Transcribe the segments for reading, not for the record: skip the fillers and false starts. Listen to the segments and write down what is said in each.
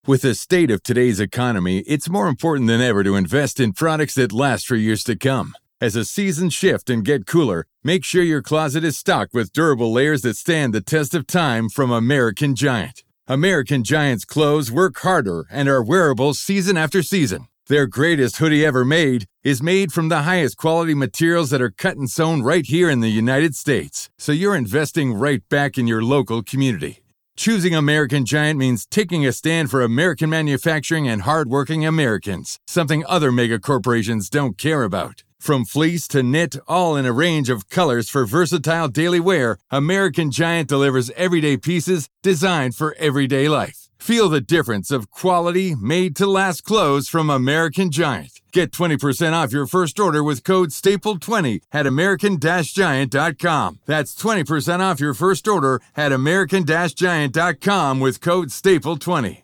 With the state of today's economy, it's more important than ever to invest in products that last for years to come. As the seasons shift and get cooler, make sure your closet is stocked with durable layers that stand the test of time from American Giant. American Giant's clothes work harder and are wearable season after season. Their greatest hoodie ever made is made from the highest quality materials that are cut and sewn right here in the United States. So you're investing right back in your local community. Choosing American Giant means taking a stand for American manufacturing and hardworking Americans, something other mega corporations don't care about. From fleece to knit, all in a range of colors for versatile daily wear, American Giant delivers everyday pieces designed for everyday life. Feel the difference of quality, made-to-last clothes from American Giant. Get 20% off your first order with code STAPLE20 at American-Giant.com. That's 20% off your first order at American-Giant.com with code STAPLE20.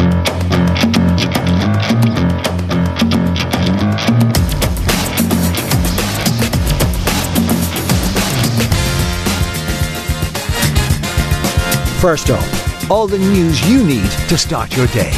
First up, all the news you need to start your day.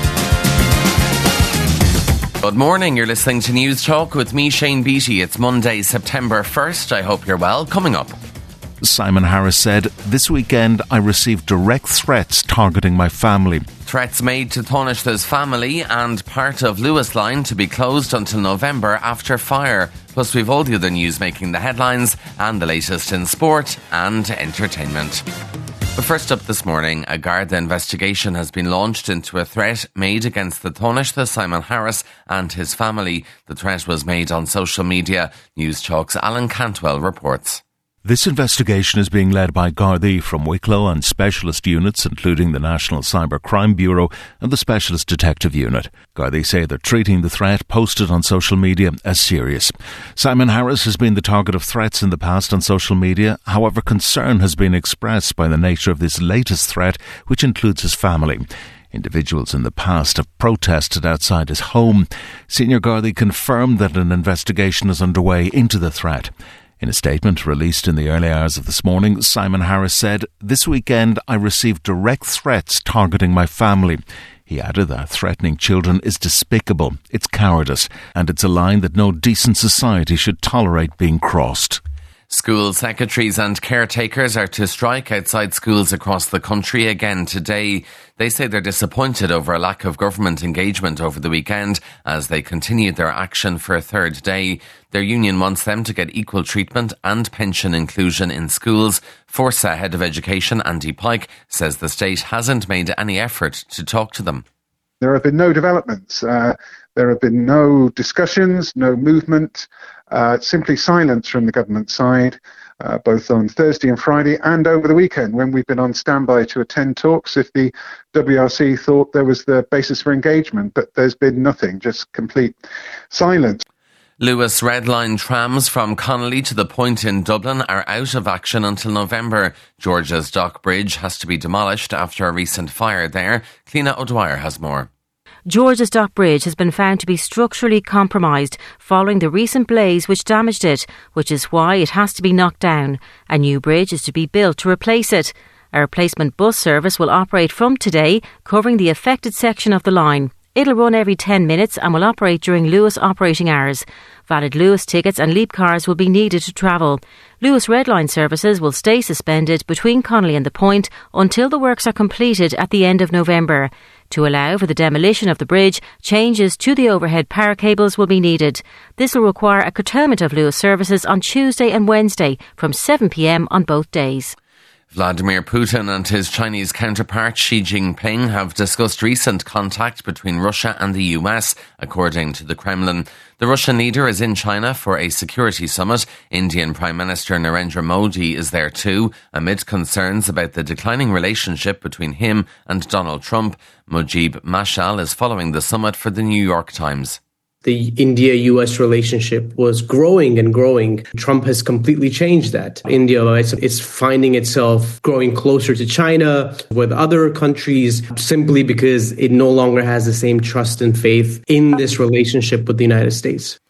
Good morning, you're listening to News Talk with me, Shane Beattie. It's Monday, September 1st. I hope you're well. Coming up. Simon Harris said, "This weekend I received direct threats targeting my family." Threats made to Tánaiste family and part of Luas Line to be closed until November after fire. Plus we've all the other news making the headlines and the latest in sport and entertainment. But first up this morning, a Garda investigation has been launched into a threat made against the Tánaiste Simon Harris and his family. The threat was made on social media. News Talk's Alan Cantwell reports. This investigation is being led by Gardaí from Wicklow and specialist units, including the National Cyber Crime Bureau and the Specialist Detective Unit. Gardaí say they're treating the threat posted on social media as serious. Simon Harris has been the target of threats in the past on social media. However, concern has been expressed by the nature of this latest threat, which includes his family. Individuals in the past have protested outside his home. Senior Gardaí confirmed that an investigation is underway into the threat. In a statement released in the early hours of this morning, Simon Harris said, "This weekend I received direct threats targeting my family." He added that threatening children is despicable, it's cowardice, and it's a line that no decent society should tolerate being crossed. School secretaries and caretakers are to strike outside schools across the country again today. They say they're disappointed over a lack of government engagement over the weekend as they continued their action for a third day. Their union wants them to get equal treatment and pension inclusion in schools. Forsa Head of Education Andy Pike says the state hasn't made any effort to talk to them. There have been no developments. There have been no discussions, no movement, simply silence from the government side, both on Thursday and Friday and over the weekend when we've been on standby to attend talks if the WRC thought there was the basis for engagement. But there's been nothing, just complete silence. Luas Red Line trams from Connolly to the Point in Dublin are out of action until November. George's Dock Bridge has to be demolished after a recent fire there. Cliona O'Dwyer has more. George's Dock Bridge has been found to be structurally compromised following the recent blaze which damaged it, which is why it has to be knocked down. A new bridge is to be built to replace it. A replacement bus service will operate from today, covering the affected section of the line. It'll run every 10 minutes and will operate during Luas operating hours. Valid Luas tickets and leap cars will be needed to travel. Luas Red Line services will stay suspended between Connolly and the Point until the works are completed at the end of November. To allow for the demolition of the bridge, changes to the overhead power cables will be needed. This will require a curtailment of Luas services on Tuesday and Wednesday from 7 p.m. on both days. Vladimir Putin and his Chinese counterpart Xi Jinping have discussed recent contact between Russia and the US, according to the Kremlin. The Russian leader is in China for a security summit. Indian Prime Minister Narendra Modi is there too, amid concerns about the declining relationship between him and Donald Trump. Mujib Mashal is following the summit for the New York Times. The India-US relationship was growing and growing. Trump has completely changed that. India is finding itself growing closer to China with other countries simply because it no longer has the same trust and faith in this relationship with the United States.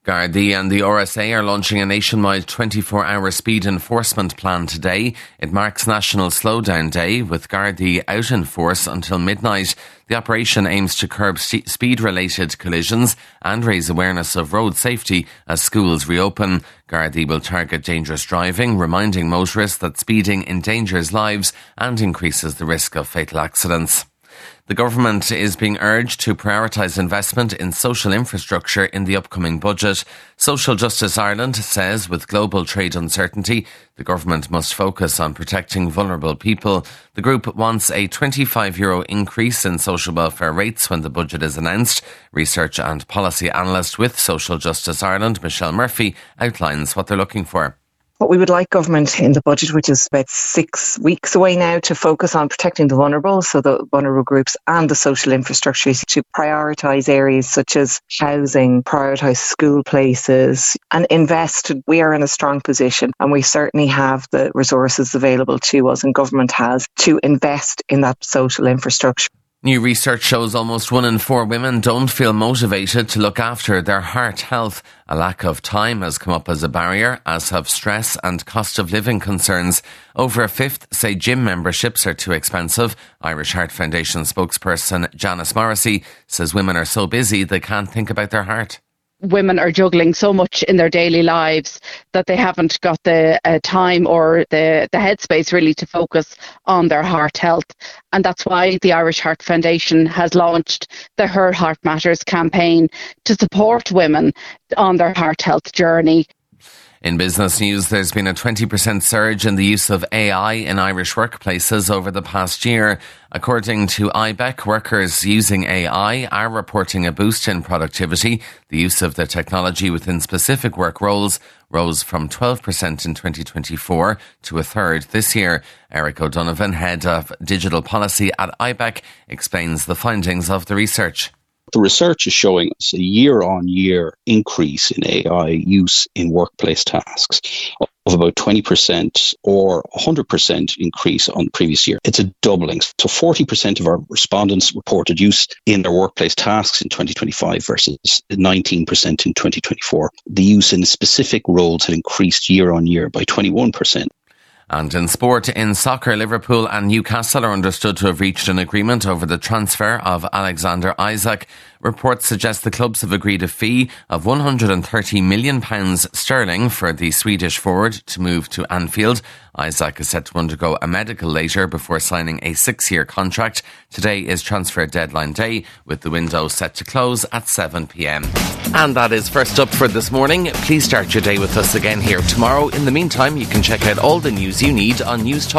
Gardaí and the RSA are launching a nationwide 24-hour speed enforcement plan today. It marks National Slowdown Day, with Gardaí out in force until midnight. The operation aims to curb speed-related collisions and raise awareness of road safety as schools reopen. Gardaí will target dangerous driving, reminding motorists that speeding endangers lives and increases the risk of fatal accidents. The government is being urged to prioritise investment in social infrastructure in the upcoming budget. Social Justice Ireland says with global trade uncertainty, the government must focus on protecting vulnerable people. The group wants a €25 increase in social welfare rates when the budget is announced. Research and policy analyst with Social Justice Ireland, Michelle Murphy, outlines what they're looking for. What we would like government in the budget, which is about 6 weeks away now, to focus on protecting the vulnerable, so the vulnerable groups, and the social infrastructures, to prioritise areas such as housing, prioritise school places and invest. We are in a strong position and we certainly have the resources available to us, and government has, to invest in that social infrastructure. New research shows almost 1 in 4 women don't feel motivated to look after their heart health. A lack of time has come up as a barrier, as have stress and cost of living concerns. Over a fifth say gym memberships are too expensive. Irish Heart Foundation spokesperson Janice Morrissey says women are so busy they can't think about their heart. Women are juggling so much in their daily lives that they haven't got the time or the headspace really to focus on their heart health. And that's why the Irish Heart Foundation has launched the Her Heart Matters campaign to support women on their heart health journey. In business news, there's been a 20% surge in the use of AI in Irish workplaces over the past year. According to IBEC, workers using AI are reporting a boost in productivity. The use of the technology within specific work roles rose from 12% in 2024 to a third this year. Eric O'Donovan, head of digital policy at IBEC, explains the findings of the research. The research is showing us a year-on-year increase in AI use in workplace tasks of about 20% or 100% increase on the previous year. It's a doubling. So 40% of our respondents reported use in their workplace tasks in 2025 versus 19% in 2024. The use in specific roles had increased year-on-year by 21%. And in sport, in soccer, Liverpool and Newcastle are understood to have reached an agreement over the transfer of Alexander Isak. Reports suggest the clubs have agreed a fee of £130 million sterling for the Swedish forward to move to Anfield. Isak is set to undergo a medical later before signing a 6-year contract. Today is transfer deadline day, with the window set to close at 7 p.m. And that is First Up for this morning. Please start your day with us again here tomorrow. In the meantime, you can check out all the news you need on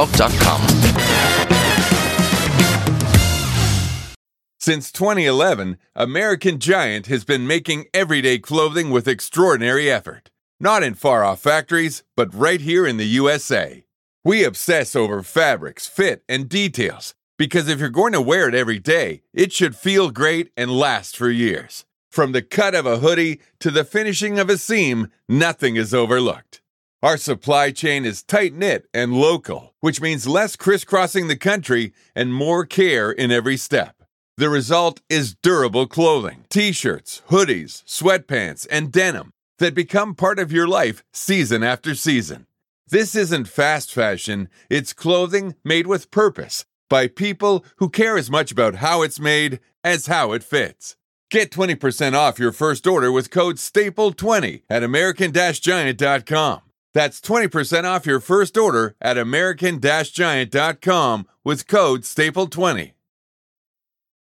newstalk.com. Since 2011, American Giant has been making everyday clothing with extraordinary effort. Not in far-off factories, but right here in the USA. We obsess over fabrics, fit, and details, because if you're going to wear it every day, it should feel great and last for years. From the cut of a hoodie to the finishing of a seam, nothing is overlooked. Our supply chain is tight-knit and local, which means less crisscrossing the country and more care in every step. The result is durable clothing, t-shirts, hoodies, sweatpants, and denim that become part of your life season after season. This isn't fast fashion, it's clothing made with purpose by people who care as much about how it's made as how it fits. Get 20% off your first order with code STAPLE20 at American-Giant.com. That's 20% off your first order at American-Giant.com with code STAPLE20.